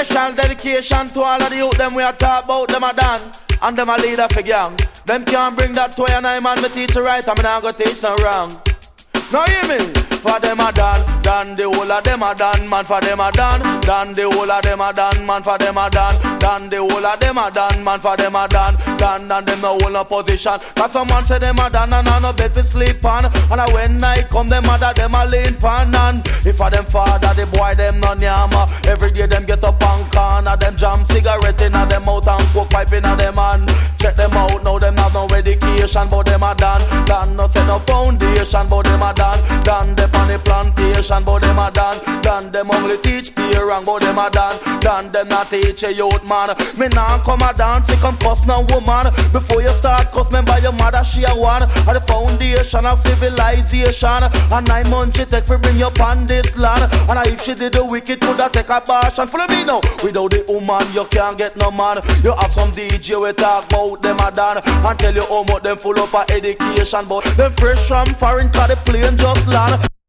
Special dedication to all of the youth them we are talk about them a done. And them a leader for gang. Them can't bring that to you and I man me teach you right and me not go teach no wrong. Now hear me? For them a done the whole of them a done, man for them a done the whole of them a done, man for them a done the whole of them a done, man for them a done and them no hold no position. Cause someone say them a done and no bed to sleep on. And when night come them mother them a lean pan. And if a them father the boy them no nyama. Every day them get up and corner, them jam cigarette in a them mouth and coke pipe in a them hand. Check them out now them have no education but them a done no set no foundation but them a done them on the plantation but them a done them only teach peer wrong but them a done them not teach a youth man. Me nah come a dance, you come cuss no woman. Before you start cuss, remember your mother she a one. At the foundation of civilization. And 9 months she take for bring you on this land. And if she did the wicked, coulda take a bash. And follow me now, without the woman you can't get no man. You have some DJ we talk about them a done and tell you how much them full up of education, but them fresh from foreign 'cause the plane just land.